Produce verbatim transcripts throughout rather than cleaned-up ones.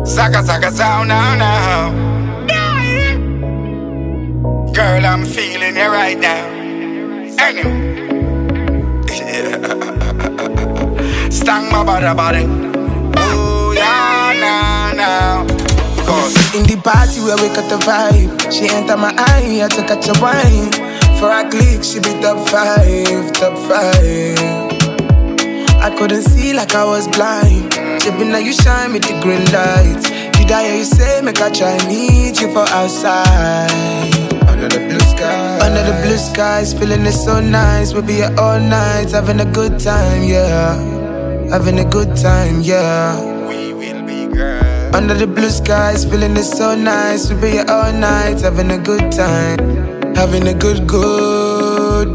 Saka saka sound now now. Girl, I'm feeling you right now. Anyway. Stang my body body. Oh yeah, now now. In the party where we cut the vibe, she enter my eye, I took catch a wine. For a click, she be top five, top five. I couldn't see like I was blind. Baby, now you shine with the green lights. Did I hear you say, make I try meet you for outside? Under the blue sky. Under the blue skies, feeling it so nice. We'll be here all night, having a good time, yeah. Having a good time, yeah. We will be girls. Under the blue skies, feeling it so nice. We'll be here all night, having a good time. Having a good, good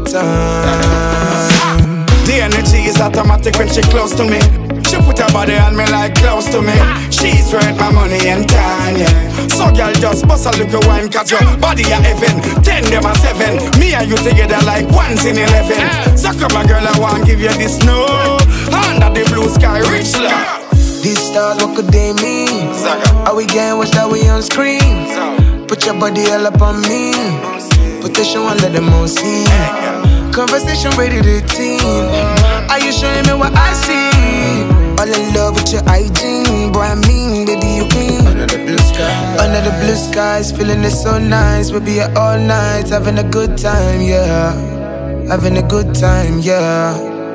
time. The energy is automatic when she close to me. She put her body on me like close to me. She's worth my money and time, yeah. So girl, just bust a little wine, cause your body a heaven. Ten them a seven. Me and you together like ones in eleven. So come on girl, I want give you this snow. Under the blue sky, rich love. These stars, what could they mean? Are we getting what's that we on screen? Put your body all up on me. Put the show and let them all see. Conversation ready to teen. Are you showing me what I see? All in love with your hygiene. Boy, I mean, baby, you clean. Under the blue sky. Under the blue skies, feeling it so nice. We'll be here all night, having a good time, yeah. Having a good time, yeah.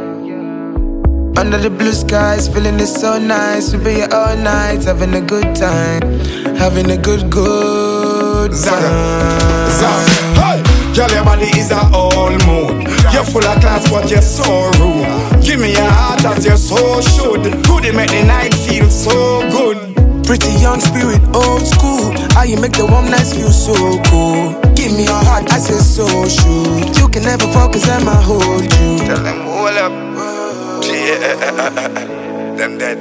Under the blue skies, feeling it so nice. We'll be here all night, having a good time. Having a good, good time. Zara. Hey! Girl, your body is a whole mood. You're full of class, but you're so rude. Give me your heart as you so should. Could it make the night feel so good? Pretty young spirit, old school. How you make the warm nights feel so cool. Give me your heart as you so should. You can never focus and I hold you. Tell them hold up. Yeah. Them dead.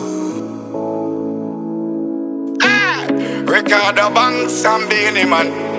Ah! Ricardo Banks and Beanie Man.